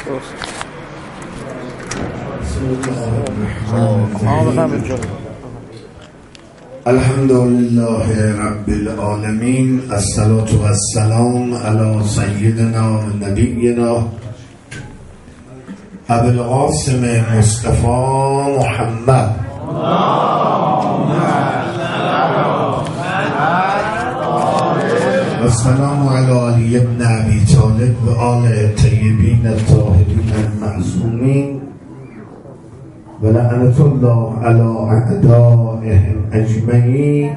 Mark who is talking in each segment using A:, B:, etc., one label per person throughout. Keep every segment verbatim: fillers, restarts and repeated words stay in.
A: الحمد لله رب العالمين، الصلاة والسلام على سيدنا و نبينا ابو القاسم مصطفى محمد. السلام على علي بن ابي طالب و آل الطيبين الطاهرين المعصومين و لعنة الله على اعدائهم اجمعین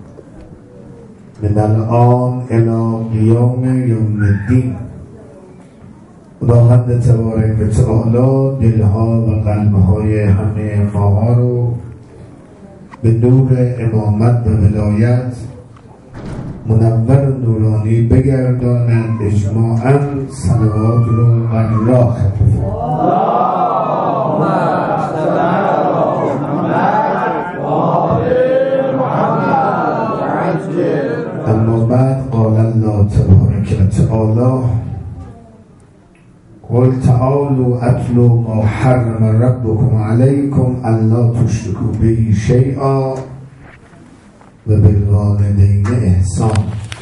A: من الان الى قیام یوم الدین. خداوند تبارک و تعالی دلها و قلبهای همه ماها رو به نور امامت و ولایت منور و نورانی بگردانند. اجماعاً صلوات رو بر الله خطفا. اما بعد قال الله تبارک و تعالی قل تعالوا اتلوا ما حرم ربكم عليكم الا تشركوا به شيئا و بالوالدین احسان.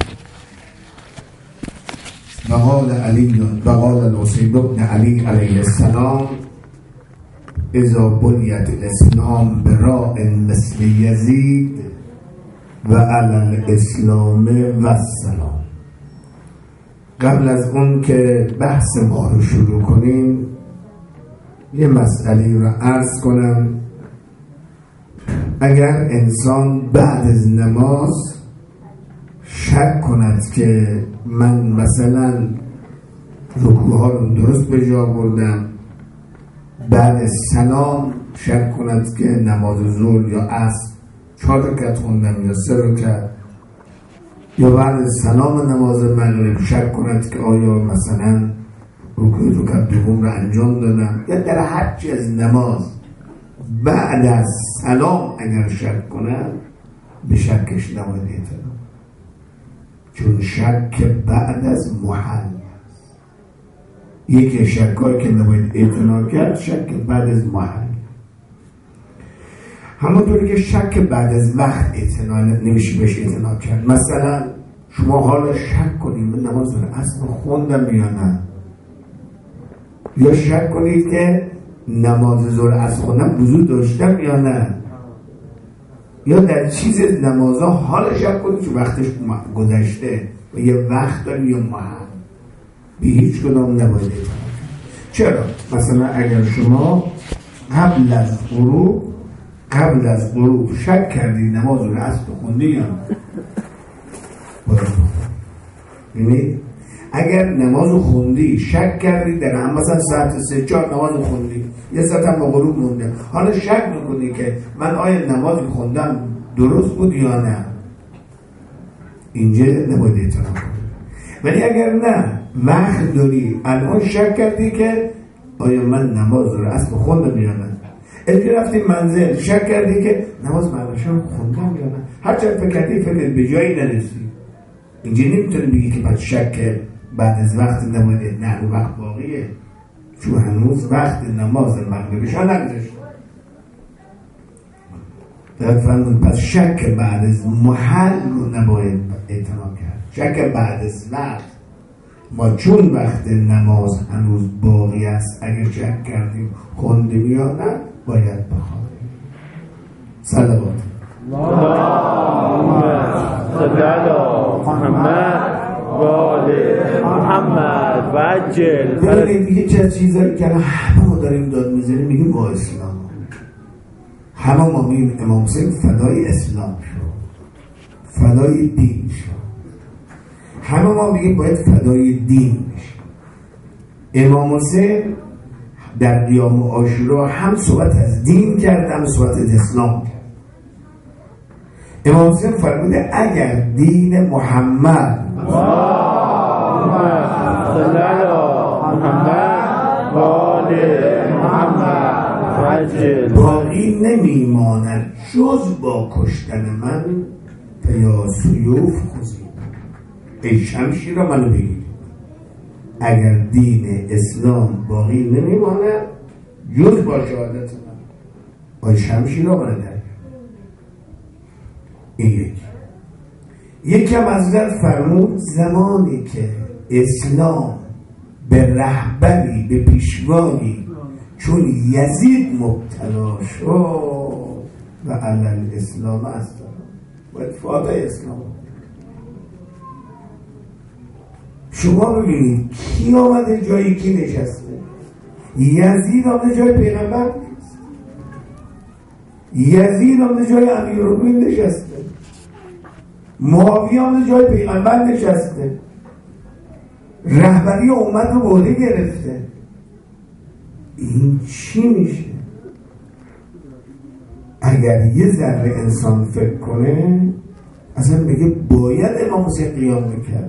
A: وقال علی وقال الحسین بن علی علیه السلام اذا بنیت الاسلام براء مثل یزید و علی الاسلام و السلام. قبل از اون که بحث ما رو شروع کنیم یه مسئله رو عرض کنم. اگر انسان بعد از نماز شک کند که من مثلا رکوعها رو درست به جا بردم، بعد از سلام شک کند که نماز ظهر یا عصر چهار رکعت خوندم یا سه رکعت، یا بعد از سلام نماز مغرب شک کند که آیا مثلا رکوع رکعت دوم رو انجام دادم، یا در هر چی از نماز بعد از سلام اگر شک کنم به شکش نباید اعتنا، چون شک بعد از محل است. یکی شکایی که نباید اعتنا کرد شک بعد از محل. همونطوری که شک بعد از وقت اعتنا نمیشه بهش اعتنا کرد. مثلا شما حالا شک کنید من نماز اصلا خوندم یا نه، یا شک کنید که نماز ظهر از خوندم وضو داشتم یا نه، یا در چیز نمازها حال شک کنید که وقتش گذشته و یه وقت داری یا محل، به هیچ کدام نباید اعتنا. چرا؟ مثلا اگر شما قبل از غروب قبل از غروب شک کردی نماز رو اصلا خوندی یا نه، ببینید اگر نماز رو خوندی شک کردی در هم مثلا ساعت سه چهار نماز رو خوندی، یه ساعت هم با غروب مونده، حالا شک میکنی که من آیا نماز رو خوندم درست بود یا نه، اینجا نباید اعتنا کنی. ولی اگر نه وقت داری الان شک کردی که آیا من نماز رو اصلا خوندم یا نه، اینجا رفتی منزل شک کردی که نماز مغربشم خوندم یا نه، هرچند فکر کردی فکر به جایی نرسی، اینجا نمیتونی بگی که بعد شک بعد از وقت نماید نه وقت باقیه، چون هنوز وقت نماز مغربش ها نگذشت. در فرمود پس شک بعد از محل رو نباید اعتنا کرد. شک بعد از وقت ما چون وقت نماز هنوز باقی است اگر شک کردیم خوندیم یا نه باید بخوانیم. صلوات اللهم صل علی محمد و آل محمد و عجل. ببینید دیگه چه چیزایی که همه ما داریم داد میزنیم میگیم با اسلام، همه ما میگیم امام حسین فدای اسلام شد، فدای دین شد، همه ما میگیم باید فدای دین بشیم. امام حسین در قیام عاشورا هم صحبت از دین کرد هم صحبت از اسلام کرد. امام حسین فرموده اگر دین محمد صلی علی محمد و آل محمد باقی نمیماند جز با کشتن من یا سیوف خوزید، ای شمشیر را منو بگیر. اگر دین اسلام باقی نمیمانه جز با شهادت من با شمشیر رو برده. این یکی یکم حضرت فرمود زمانی که اسلام به رهبری به پیشوایی چون یزید مبتلا شد و علل اسلام است و اتفاق اسلام. شما ببینید کی آمده جایی کی نشسته؟ یزید آمده جای پیغمبر نشسته، یزید آمده جای امیرالمومنین نشسته، معاویه آمده جای پیغمبر نشسته، رهبری امت رو بوده گرفته. این چی میشه؟ اگر یه ذره انسان فکر کنه اصلا میگه باید امام حسین قیام میکرد.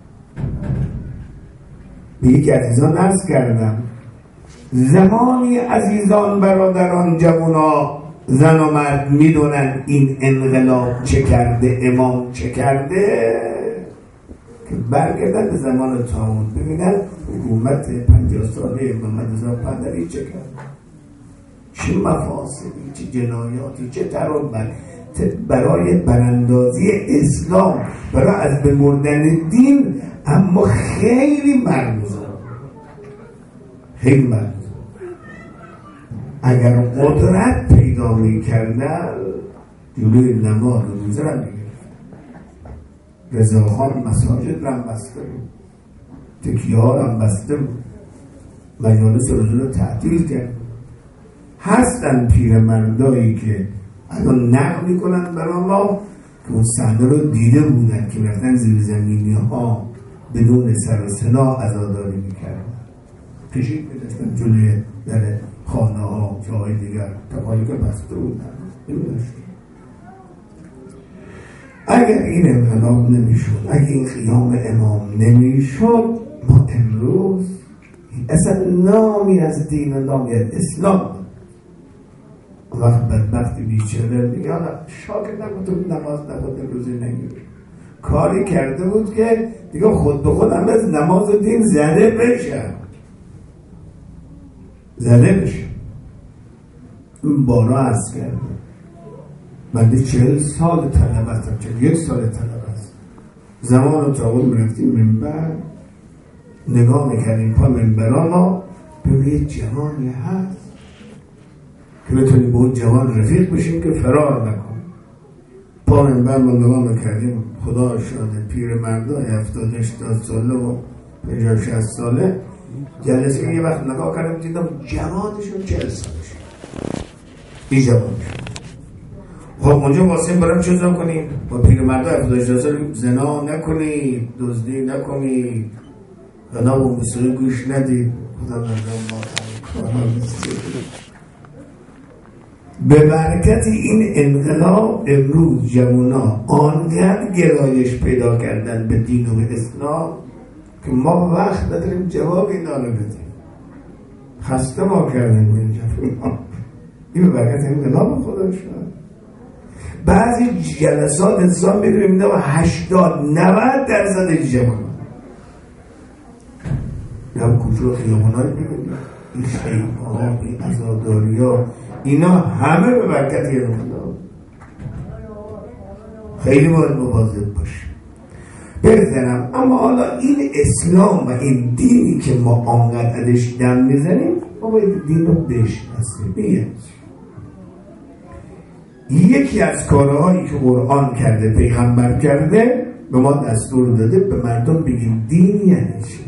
A: به یک عزیزان عرض کردم زمانی عزیزان برادران جوانا زن و مرد میدونن این انقلاب چه کرده، امام چه کرده، که برگردن به زمان طاعون ببینن حکومت پنجاه ساله محمد رضا پهلوی چه کرد، چه مفاسدی، چه جنایاتی، چه ترابط برای براندازی اسلام، برای از بمردن دین. اما خیلی مرموزه، خیلی مرموزه. اگر قدرت پیدا میکردن جلوی نماز و روزه را میگرفت. رضاخان مساجد را بسته بود، تکیه ها را بسته بود، مجالس روزه را تعطیل کرد. هستن پیرمردایی که الان نقل میکنن برای ما که اون صحنه رو دیده بودن که رفتن زیر زمینی ها بدون سر و سنا عزاداری میکردن، کشید میداشتن جلوی در خانه ها جاهای دیگر تقایی که بسته بودن. اگر این انقلاب نمیشد، اگر این قیام امام نمیشد، ما امروز اصلا نامی از دین و نامی از اسلام. وقت بدبختی بیچاره میگه حالا شاکر نکن نماز نخود روزی نگیر، کاری کرده بود که دیگه خود به خود هم از نماز و دین زده بشه زده بشه. این بارا عرض کرده من چهل سال طلب هستم، چهل یک سال طلب هست. زمان رو تا اون رفتیم منبر نگاه میکنیم پا منبران ها ببینید جوانی هست که بتونیم به اون جوان رفیق بشیم که فرار نکن. پا منبر ما نگاه میکردیم خدا شاده پیر مردای هفتاد هشتاد ساله و پنجاه شصت ساله جلسه یه وقت نگاه کردم دیدم جوانشون چهل سالش این جوانشون. خب اونجا واسه برام چیزا کنیم با پیر مردای هفتاد هشتاد ساله زنا نکنید، دزدی نکنید، غنا و موسیقی گوش ندید. خدا مردم ما به برکت این انقلاب امروز جوانا آنقدر گرایش پیدا کردن به دین و به اسلام که ما وقت نداریم جواب اینا رو بدیم. خسته ما کردیم این جوانا. این به برکت انقلاب خدا شد. بعضی جلسات انسان میدونیم اینا و هشتاد نود درصد جوانا یا کجا خیابانایی میبینیم این خیابان این عزاداری ها اینا همه به برکت انقلاب. خیلی باید مواظب باشیم بزنم. اما حالا این اسلام و این دینی که ما آنقدر ازش دم میزنیم ما باید دین رو بشناسیم. بیاد یکی از کارهایی که قرآن کرده پیغمبر کرده به ما دستور داده به مردم بگیم دین یعنی چی.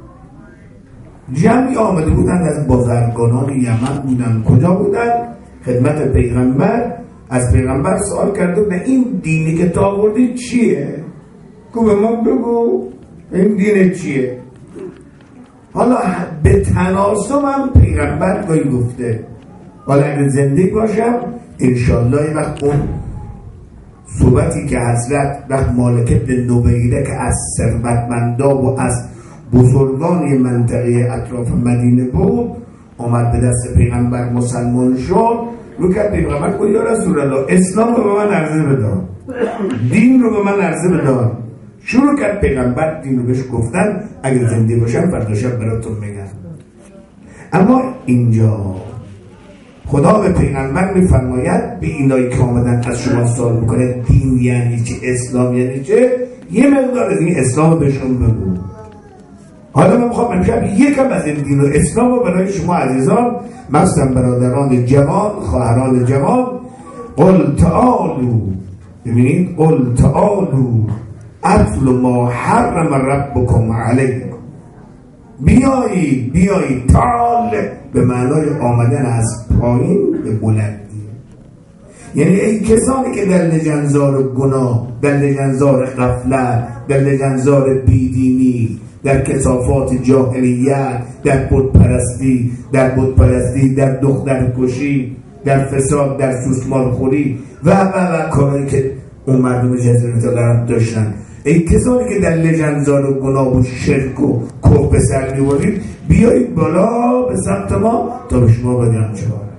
A: جمعی آمده بودند از بازرگانان یمن بودند. کجا بودند؟ خدمت پیغمبر. از پیغمبر سوال کرده به این دینی که تا آوردی چیه؟ که به ما بگو این دین چیه. حالا به تناسب هم پیغمبر گاهی گفته حالا اگر زنده باشم انشالله این وقت اون صحبتی که حضرت وقت مالک ابن نبیره که از ثروتمندا و از بزرگان منطقه اطراف مدینه بود آمد به دست پیغمبر مسلمان شد رو که پیغمبر گفت یا رسول الله اسلام رو به من عرضه بدار، دین رو به من عرضه بدار، شروع کرد پیغمبر دینو بهش گفتن اگر زنده باشم فردا شب براتون میگم. اما اینجا خدا به پیغمبر میفرماید به اینایی که آمدن از شما سوال میکنه دین یعنی چه، اسلام یعنی چه، یه مقدار از این اسلام بهشون بگو. حالا من میخوام امشب یکم از این دین و اسلام رو برای شما عزیزان، مثلا برادران جوان، خواهران جوان، قل تعالو، ببینید قل تعالو اتل ما حرم ربکم علیکم، بیایید بیایید، تعال به معنای آمدن از پایین به بلندی، یعنی ای کسانی که در لجنزار گناه، در لجنزار غفلت، در لجنزار بیدینی، در کثافات جاهلیت، در بت پرستی، در بت پرستی، در دختر کشی، در فساد، در سوسمار خوری و و و کاری که اون مردم جزیره العرب داشتن، ای کسانی که در لجنزار و گناه و شرک و کفر به سر می‌برید، بیایید بالا به سمت ما تا به شما بگم چه کاره.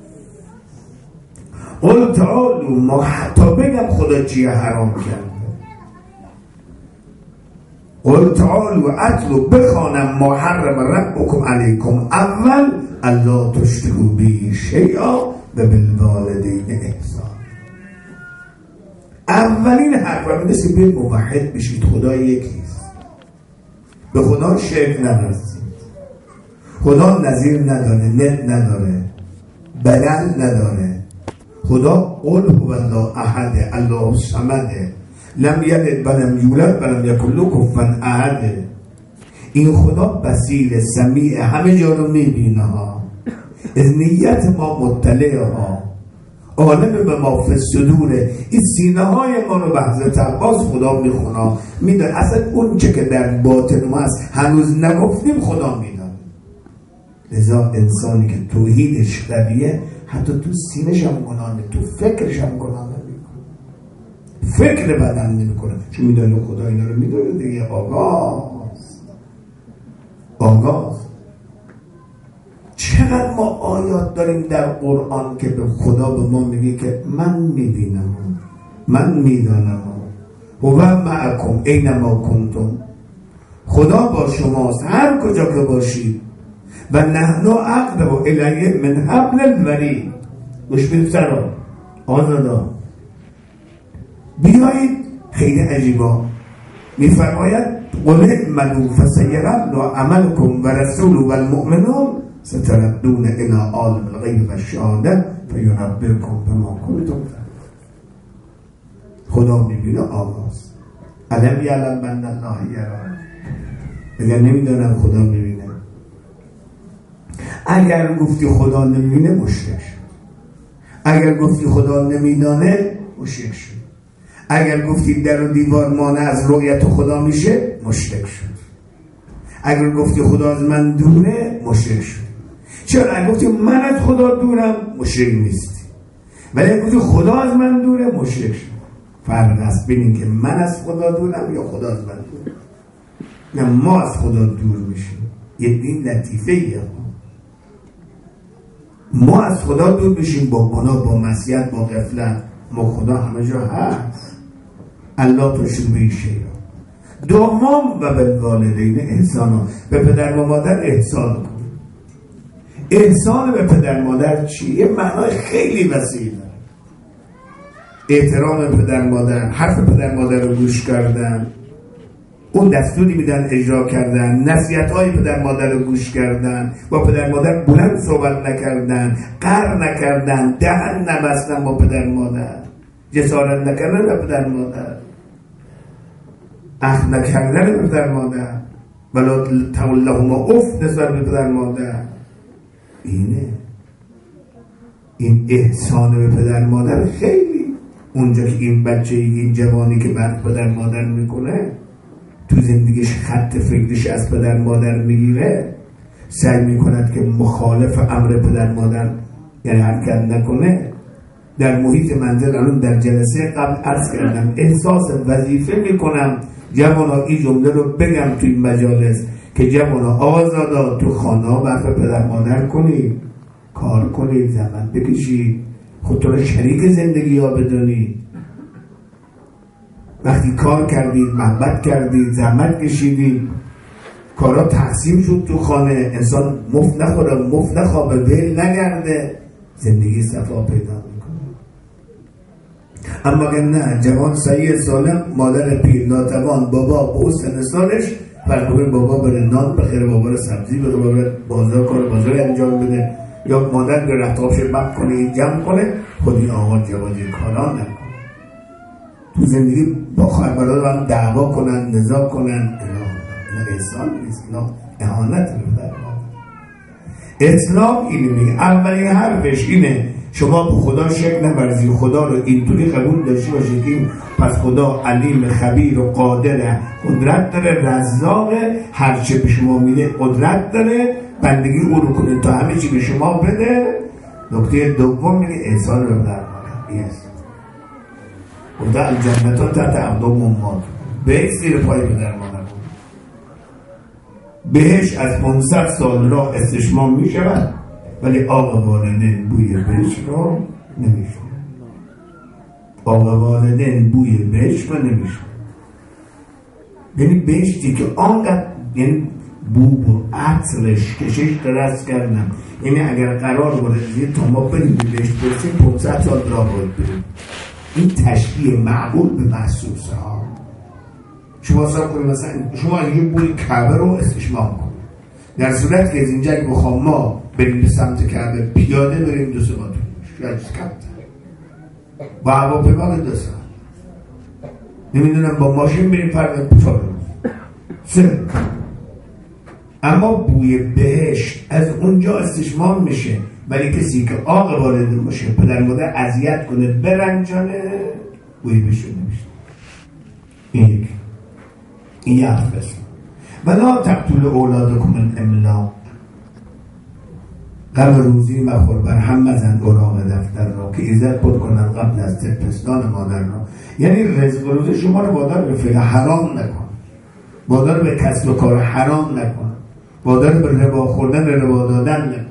A: قل تعالو، ما حتی بگم خدا چیه حرام کرده. قل تعالو اتلو، بخوانم ما حرم ربکم علیکم، اول الا تشرکوا به شیئا و بالوالدین احسان. اولین حرف رو می‌دونید که بیاید موحد بشید، خدا یکیست، به خدا شرک نورزید، خدا نظیر نداره، ند نداره، بدل نداره. خدا قل هو الله احد الله الصمد لم یلد ولم یولد ولم یکن له کفوا احد. این خدا بصیر سمیع، همه جا رو میبینه ها، از نیت ما مطلع ها، عالم به ما فی الصدوره. این سینه های ما رو به حضرت عباس خدا میخونه، میدونه اصلا اون چه که در باطن ما هست هنوز نگفتیم خدا میدونه. لذا انسانی که توحیدش قویه حتی تو سینه‌ش هم گناه، تو فکرش هم گناه نمیکنه، فکر بدن نمیکنه، چون میدونه خدا اینا رو میدونه دیگه. آگاز آگاز چقدر ما آیات داریم در قرآن که به خدا به ما میگه که من میبینم، من میدانم، هو معکم اینما کنتم، خدا با شماست هر کجا که باشید، و نحن اقرب الیه من حبل الورید. گوش بدید سرا آنانا، بیایید، خیلی عجیبا میفرماید قل اعملوا فسیری الله عملکم و رسول و المؤمنون ستردون الی عالم الغیب و الشهاده فینبئکم بما کنتم تعملون. خدا میبینه. آغاز علم یعلم بأن الله یرا، اگر نمیدونم خدا میبینه. اگر گفتی خدا نمیبینه مشرک شد، اگر گفتی خدا نمیدانه مشرک شد، اگر گفتی در و دیوار مانع از رؤیت خدا میشه مشرک شد، اگر گفتی خدا از من دوره مشرک شد. چرا؟ اگر گفتی من از خدا دورم مشرک نیستی، ولی اگر گفتی خدا از من دوره مشرک شد. فرق است بین این که من از خدا دورم یا خدا از من دوره. نه، ما از خدا دور میشیم. یه دین لطیفه ایه، ما از خدا دور بشیم با گناه، با معصیت، با غفلت. ما خدا همه جا هست. الله تشرکوا به شیئا. دوم و بالوالدین احسانا، به پدر و مادر احسان کن. احسان به پدر مادر چیه؟ یه معنای خیلی وسیع داره. احترام پدر مادر، حرف پدر مادر رو گوش کردن، اون دستوری میدن اجرا کردن، نصیحت‌های پدر مادر رو گوش کردن، با پدر مادر بلند صحبت نکردن، قهر نکردن، دهن نبستن با پدر مادر، جسارت نکردن با پدر مادر، اخم نکردن با پدر مادر، ولا تولهما اف نسبت به پدر مادر. اینه این احسان به پدر مادر. خیلی اونجا که این بچه، این جوانی که بعد پدر مادر میکنه، تو زندگیش خط فکرش از پدر مادر میگیره، سعی میکند که مخالف امر پدر مادر یعنی حرکت نکنه. در محیط منزل، الان در جلسه قبل عرض کردم، احساس وظیفه میکنم جوانا این جمله رو بگم توی مجالس که جوانا آزادا تو خانه برف پدر مادر کنید، کار کنید، زحمت بکشید، خودتون رو شریک زندگی ها بدونید. وقتی کار کردید، محبت کردید، زحمت کشیدید، کارا تقسیم شد تو خانه، انسان مفت نخوره، مفت نخوابه، ول نگرده، زندگی صفا پیدا میکنه. اما اگر نه، جوان صحیح سالم، مادر پیر ناتوان، بابا به سن سالش فرقوی بابا بره نان بخیره، بابا رو سبزی بره، بابا رو بازار کار بازار انجام بده، یا مادر به رفتابش بک کنه، جمع کنه، خود این آقا جوادی کارا نکنه. تو زندگی با خواهر برادر هم دعوا کنن، نزاع کنن، اینا احسان نیست، اینا اهانت می‌کنه. اسلام اینه میگه، اولین حرفش اینه شما به خدا شک نورزید، خدا رو اینطوری قبول داشته باشید که پس خدا علیم، خبیر و قادر، قدرت داره، رزاق، هرچه به شما میده قدرت داره، بندگی او رو کنید تا همه چی به شما بده. نکته دوم میگه احسان رو در مانه ایست خدا الجنت تحت اقدام امهات، بهش زیر پای به در مانه بود، بهش از پانصد سال راه استشمام میشود ولی آقا والدین بوی بهش رو نمیشه. آقا والدین بوی بهش رو نمیشه. یعنی بهشتی که آنقدر، یعنی بوب و عطرش کشش درست کردم، یعنی اگر قرار بوده تا ما بریم بهشت برسیم پانصد سال راه باید بریم. این تشبیه معقول به محسوسه ها. شما سب کنید مثلا شما یه بوی کعبه رو استشمام کنید، در صورت که از اینجا که بخوام ما بریم به سمت کعبه پیاده بریم دو سه باتون شاید کمتر، با هواپیما دو ساعت، نمیدونم با ماشین بریم فرق چهار روز سه. اما بوی بهشت از اونجا استشمام میشه، ولی کسی که عاق والدین باشه، پدر مادر اذیت کنه، برنجانه، بوی بهشت نمیشه. این یک این یک بسن ولا تقتل اولادکم من املاق، غم روزی مخور بر هم مزن اوراق دفتر را که عزت بود کنن قبل از تپستان مادر را. یعنی رزق روزی شما رو وادار به فعل حرام نکن، وادار به کسب و کار حرام نکن، وادار به ربا خوردن، ربا دادن نکن.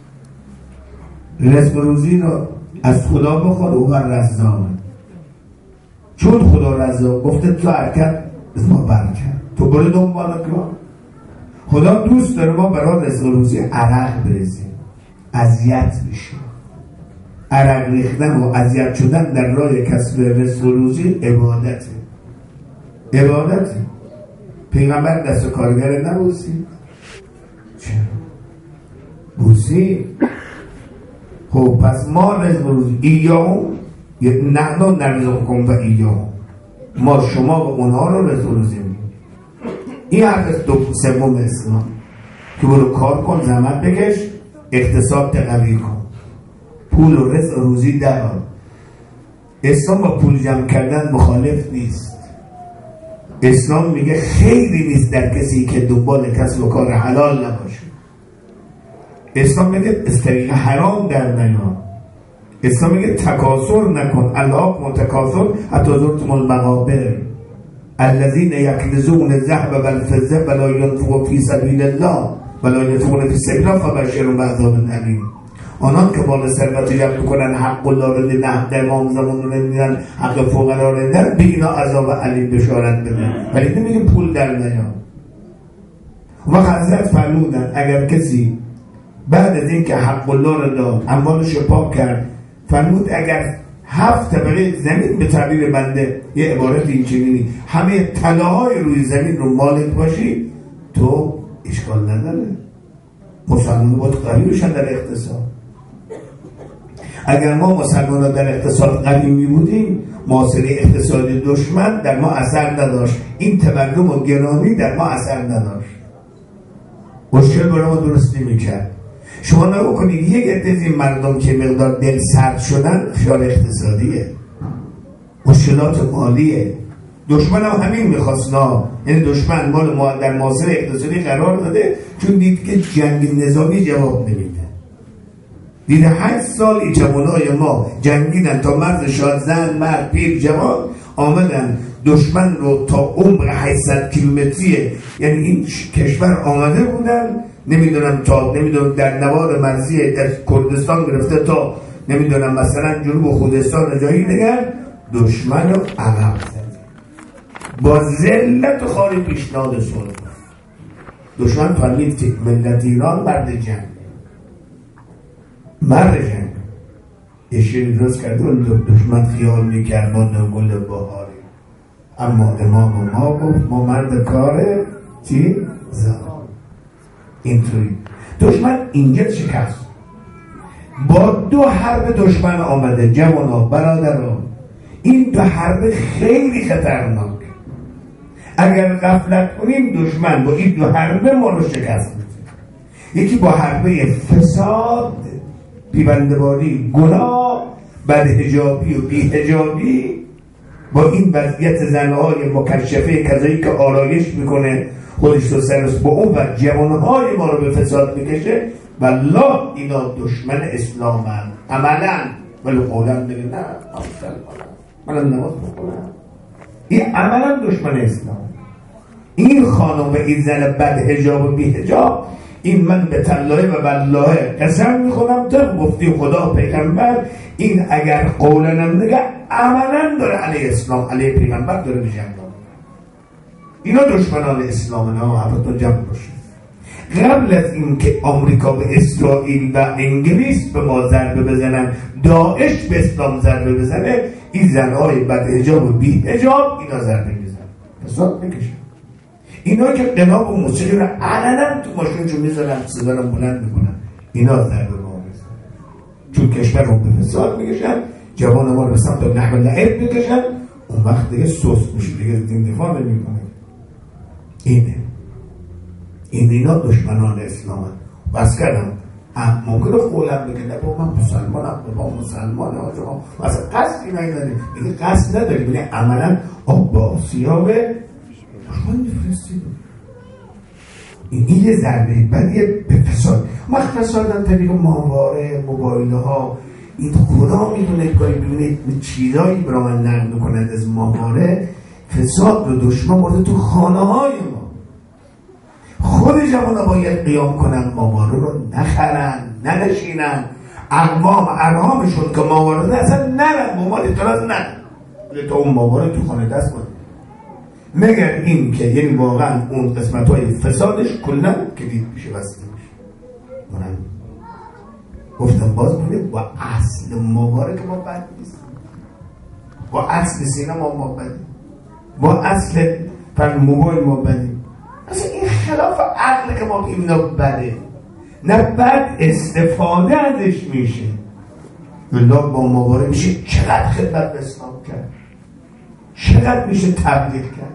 A: رزق روزی رو از خدا بخواد، او بر رزاقه. چون خدا رزاق گفته تو حرکت از ما برکت، تو برو دنبال کن. خدا دوست داره ما برای رزق روزی عرق بریزیم، اذیت بشیم. عرق ریختن و اذیت شدن در راه کسب رزق روزی عبادته، عبادته. پیغمبر دست کارگر نبوسید؟ چرا؟ بوسید. خب پس ما رزق روزی ایاهم نحن نرزقکم و ایاهم، ما شما و اونها رو رزق روزی میدیم. این حرف دو سوم اسلام که برو کار کن، زحمت بکش، اقتصاد تقوی کن، پول و رزق روزی درآر. اسلام با پول جمع کردن مخالف نیست. اسلام میگه خیلی نیست در کسی که دنبال کسب و کار حلال نباشه. اسلام میگه استریق حرام در نیا. اسلام میگه تکاثر نکن، الله متکاثر حتی زرتم المقابر الذين يكنزون الذهب والفضة ولا ينفقون في سبيل الله ولا ينفقون في سبيل الله فبشرهم بعذاب أليم. آنان که مال ثروت جمع میکنن، حق الله رو دیدن، حق امام زمان رو نمیدن، حق فقرا رو دیدن، به اینا عذاب علیم بشارت بده. ولی نمیگیم پول در نیام. و حضرت فرمودن اگر کسی بعد از این که حق الله رو داد، اموالش رو پاک کرد، فرمود اگر هفت طبقه زمین، به تعبیر بنده یه عبارت این چنینی، همه طلاهای روی زمین رو مالک باشی، تو اشکال نداره. مسلمان باید قوی بشن در اقتصاد. اگر ما مسلمان در اقتصاد قوی می بودیم، معاصره اقتصادی دشمن در ما اثر نداشت، این تورم و گرانی در ما اثر نداشت، مشکل برای ما درست نمی کرد. شما نگو کنید یک عده از این مردم که مقدار دل سرد شدن خیال اقتصادیه، مشکلات مالیه. دشمن هم همین میخواست، نه، یعنی دشمن مال ما در معاصره اقتصادی قرار داده چون دید که جنگ نظامی جواب نمیده. دیده هشت سال این جوانای ما جنگیدن تا مرد شاد، زن، مرد، پیر، جوان آمدن دشمن رو تا عمق هشتصد کیلومتریه، یعنی این کشور آمده بودن، نمیدونم تا نمیدونم در نوار مرزی در کردستان گرفته تا نمیدونم مثلا جنوب خوزستان جایی دیگر، دشمن رو عقب زد. با ذلت و خاری پیشنهاد صلح. دشمن فهمید که ملت ایران مرد جنگ، مرد جنگ یه شیری درست کرده و دشمن خیال میکرد ما نگل بهاری، اما امام ما گفت ما مرد کاره چی؟ زمان. اینطوری دشمن اینجا شکست. با دو حرب دشمن آمده جوانا برادران. این دو حرب خیلی خطرناک. اگر غفلت کنیم دشمن با این دو حرب ما رو شکست میده. یکی با حربه فساد، پیونده‌واری، گناه، بدحجابی و بی‌حجابی، با این وضعیت زنهای مکشفه کذایی که آرایش میکنه خودش رو سرس با اون و جوانهای ما رو به فساد میکشه. والله اینا دشمن اسلام هم عملا، ولی قولم بگه نه من نماز بخونم، این عملا دشمن اسلام. این خانم و این زن بدحجاب و بی‌حجاب، این من به تلاه و بالله قسم میخونم تو گفتی خدا پیغمبر، این اگر قولنم نگه عملا داره علیه اسلام علیه پیغمبر داره به جنگ. اینا دشمنان اسلام. نه حفتون جمع باشه. قبل از اینکه آمریکا و اسرائیل و انگلیس به ما ضربه بزنن، داعش به اسلام ضربه بزنه، این زنهای بدحجاب و بی‌حجاب اینا ضربه میزنن، فساد میکشن. اینا که قناب و موسیقی رو علنا تو ماشینشون میذارن، صدا رو بلند میکنن، اینا ضربه ما میزنن. چون کشور رو به فساد میکشن، جوان ما رو به سمت نحو لعب میکشن، اون وقت دیگه سوست میشه، دیگه دین دفاع نمیکنه. اینه این اینا دشمنان اسلام هم. بس کردم ممکنه قولم بگه نه با من مسلمانم، با مسلمان ها مثلا قصدی نداری، میگه قصد نداری، میگه عملا عباسی‌ها به دشمن میفرستید. این یه ضربه بدیه به فساد. ما فسادن طریق ماهواره، موبایل ها، این خدا میدونه کاری ببینید چیزایی برای من نقل میکنند از ماهواره. فساد رو دشمن برده تو خانه های ما. خود جوانا باید قیام کنن، ماهواره رو نخرن، ننشینن، اقوام ارهامشون که ماهواره ده اصلا نرن، ماهواره اعتراض نرن، تو اون ماهواره تو خانه دست کن. مگر این که یعنی واقعا اون قسمت های فسادش کلن کلید میشه، بسته میشه. منم گفتم باز بودیم با اصل ماهواره که ما بد نیست، با اصل سینما ما بدیم، با اصل فرد موبایل ما بدیم. اصلا این خلاف عقل که ما بگیم اینا بده، نه بد استفاده ازش میشه. الله با ماهواره میشه چقدر خدمت به اسلام کرد، چقدر میشه تبلیغ کرد،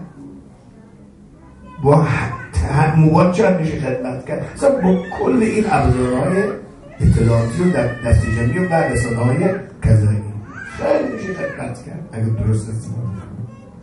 A: با موبایل چقدر میشه خدمت کرد. اصلا با کل این ابزارهای اطلاعاتی و دست جمعی و بعد رسانه‌های کذایی خیلی میشه خدمت کرد اگه درست استفاده کنه.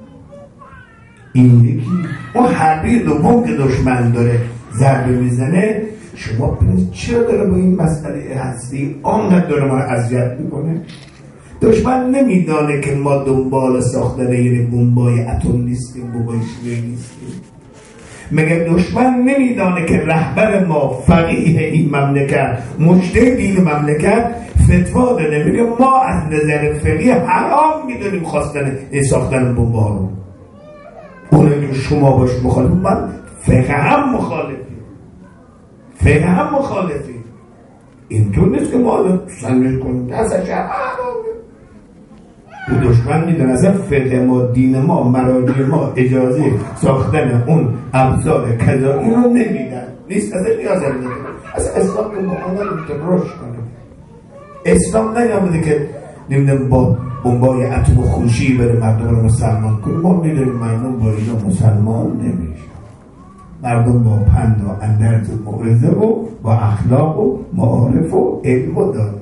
A: این یکی اون حربی دوم که دشمن داره ضربه میزنه، شما ببینید چرا داره با این مسئله هستی آنقدر داره ما اذیت میکنه. دشمن نمیدانه که ما دنبال ساختن یه بمبای اتم نیستیم، بمبای شیمیایی نیستیم. مگر دشمن نمیدانه که رهبر ما فقیه این مملکت، مجتهد این مملکت فتوا داده، میگه ما از نظر فقهی حرام میدونیم خواستن ساختن بمبا رو. اونه که شما باش مخالف، من فقه هم مخالفی، فقه هم مخالفی. اینطور نیست که ما سنجش کنیم دستش حرامه. او دشمن میدونه اصلا فقه ما، دین ما، مراجع ما اجازه ساختن اون ابزار کذایی رو نمیدن، نیست اصلا نیاز هم نداره. اصلا اسلام که مقانه رو که روش کنه. اسلام نیامده که نمیدونم با بمبای اتم و خوشی بره مردم رو مسلمان کنه. ما میدونیم مردم با اینا مسلمان نمیشه. مردم با پند و اندرز و موعظه و با اخلاق و معارف و علم و دانش.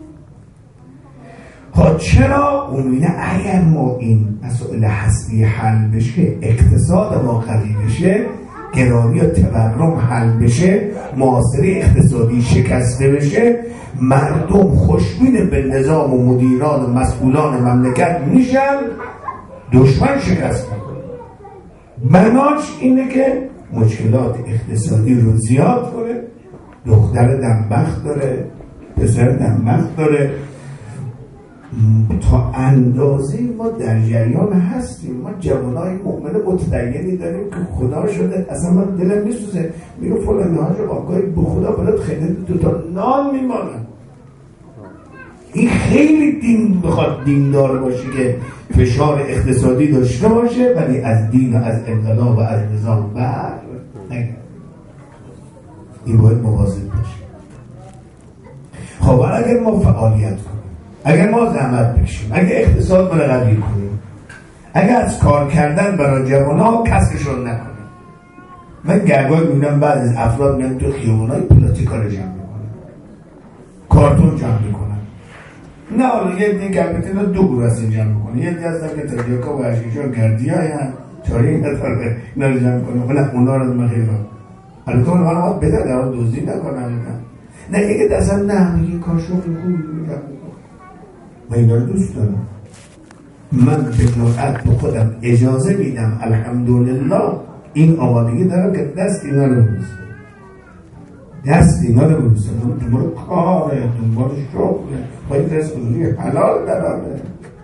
A: ها چرا؟ اونوینه اگر ما این مسئله هستی حل بشه، اقتصاد ما قوی بشه، گرانی و تورم حل بشه، معاصره اقتصادی شکسته بشه، مردم خوشبین به نظام و مدیران و مسئولان مملکت میشن، دشمن شکست میکنه. بناش اینه که مشکلات اقتصادی رو زیاد کنه. دختر دنبخت داره، پسر دنبخت داره، تا اندازه ما در جریان هستیم. ما جوانای مؤمن متدینی داریم که خدا شده اصلا من دلم میسوزه، میگه فلانی ها رو آقای به خدا برات خیلی دو تا نان میمانن. این خیلی دین بخواد دیندار باشه که فشار اقتصادی داشته باشه ولی از دین و از انقلاب و از نظام بر نگه. این باید مواظب باشه. خب اگر ما فعالیت کنیم، اگر ما زحمت بکشیم، اگر اقتصاد رو قوی کنیم، اگر از کار کردن برای جوان‌ها کسرشون نکنیم. من گرگاه میبینم بعض از افراد میان تو خیابونای پلاستیکا رو جمع میکنن، کارتون جمع میکنن. نه حالا یه دیگه البته اینا دو گروه هستن جمع میکنن. یه دیگه هستن که تریاکا و اشکیشا گردی های هم چاری نداره اینا رو جمع کنن. نه اونا رو من خیلی رو البته اون حالا باید بده در اون دوزی نکنن. نه یه دست هم نه میگه کاشو خوبی میگم من اینا رو دوست دارم. من به جرأت به خودم اجازه میدم الحمدلله این آمادگی دارم که دست اینا رو ببوسم، دست اینا رو ببوسم. دنبال کاره، دنبال شغله، باید رزق روزی حلال دراره.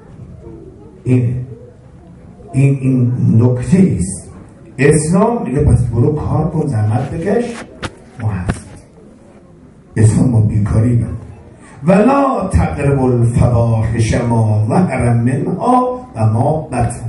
A: اینه این این نکته ایست. اسلام میگه پس برو کار کن، زحمت بکش، ما هست. اسلام ما بیکاری بند ولا تقرب الفواحش ما ظهر منها و ما بطن.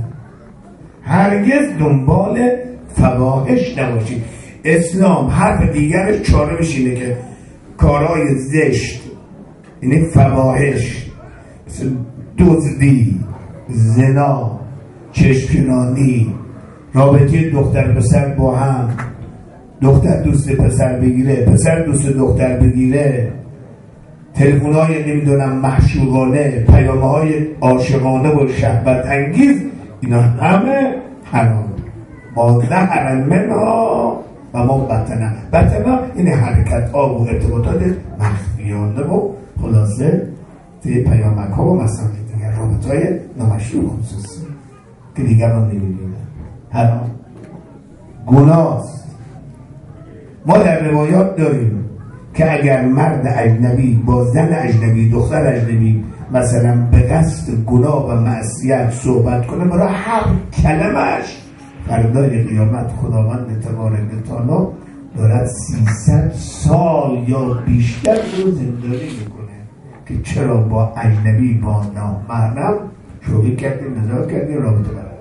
A: هرگز دنبال فواحش نباشید. اسلام حرف دیگرش چاره میشینه که کارهای زشت، یعنی فواحش، مثل دزدی، زنا، چشم‌پیرانی، رابطه دختر پسر با هم، دختر دوست پسر بگیره، پسر دوست دختر بگیره، تلفن‌های نمیدونم محشوقانه، پیام‌های عاشقانه و شهوت انگیز، اینا همه حرام. ما ظهر منها و ما بطن. بطن این حرکت ها و ارتباطات مخفیانه و خلاصه توی پیامک ها و مسائل دیگر، رابط های نامشروع خصوصی که دیگران نمی‌بینن، حرام، گناهست. ما در روایات داریم که اگر مرد اجنبی با زن اجنبی، دختر اجنبی مثلا به قصد گناه و معصیت صحبت کنه، برای هر کلمش فردای قیامت خداوند تبارک و تعالی دارد سیصد سال یا بیشتر رو زندانی میکنه که چرا با اجنبی، با نامحرم شوخی کردیم، نزاع کردیم، رابطه برقرار.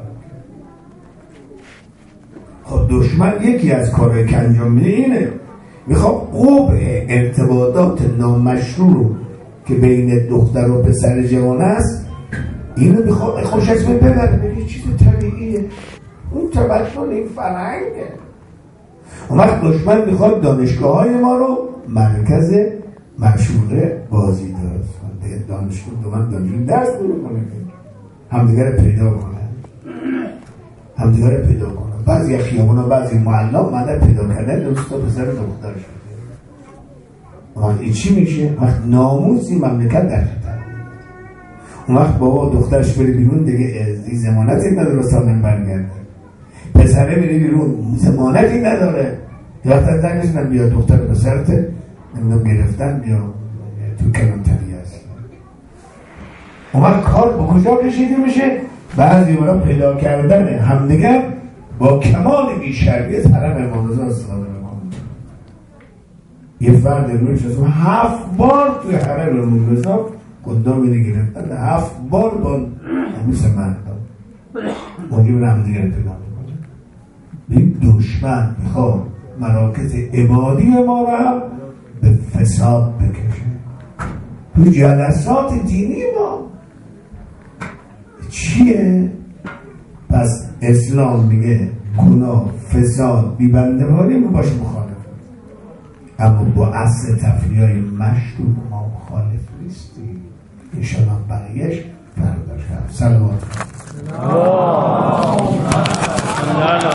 A: خب دشمن یکی از کارهای که انجام میده اینه، میخواد قبح ارتباطات نامشروع که بین دختر و پسر جوان است، اینو میخواد خوش اسم ببره، بگه چیز طبیعیه، اون تبدل این فرهنگه. اون وقت دشمن میخواد دانشگاه های ما رو مرکز مشهوره بازی درست کنه. دانشگاه دو من دانشگاه درس برو کنه، همدیگر پیدا کنه، همدیگر پیدا کنه. بعضی خیابون و بعضی محلا مدر پیدا کردن دوستا پسر دختر شده. اما این چی میشه؟ وقت ناموسی مملکت در خطر. اون وقت بابا دخترش بری بیرون دیگه ازدی زمانتی نداره سالم برگرده، پسره بری بیرون زمانتی نداره. یا وقت در نشنم بیا دختر پسرته نمیدونم گرفتن بیا تو کلانتری هست. اون وقت کار با کجا کشیده میشه؟ بعضی برای پیدا کردن همدیگر با کمال بیشربیت حرم امام رضا استفاده میکنه. یه فرد رویش از هفت بار توی حرم امام رضا قدام میره گرفتن، هفت بار با مثل مردم ماهی به همدیگر پیدا میکنه. این دشمن میخواد مراکز عبادی ما را هم به فساد بکشه. تو جلسات دینی ما چیه؟ پس اسلام میگه گناه، فساد، بیبنده‌واری ما باش مخالف، اما با اصل تفریح‌های مشروع ما مخالف نیستیم. انشاءالله بقیهش فردا شب. سلامات.